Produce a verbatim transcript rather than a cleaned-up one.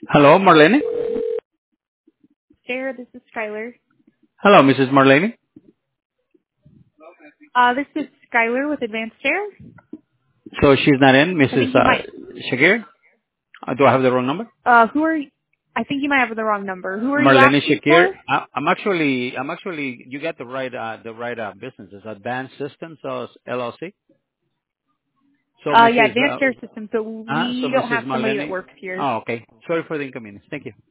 Hello, Marlene. Sarah, this is Skylar. Hello, Missus Marlene. Uh, this is Skylar with Advanced Air. So she's not in, I Missus think you Uh, might. Shakir? Uh, do I have the wrong number? Uh, who are? You? I think you might have the wrong number. Who are you Marlene asking Shakir. for? I, I'm actually, I'm actually, you got the right, uh, the right uh, business. It's Advanced Systems uh, L L C. So Uh, yeah, Missus Uh, Advanced Air Systems. So uh, so we don't Missus have somebody that Marlene. works here. Oh, okay. Sorry for the inconvenience. Thank you.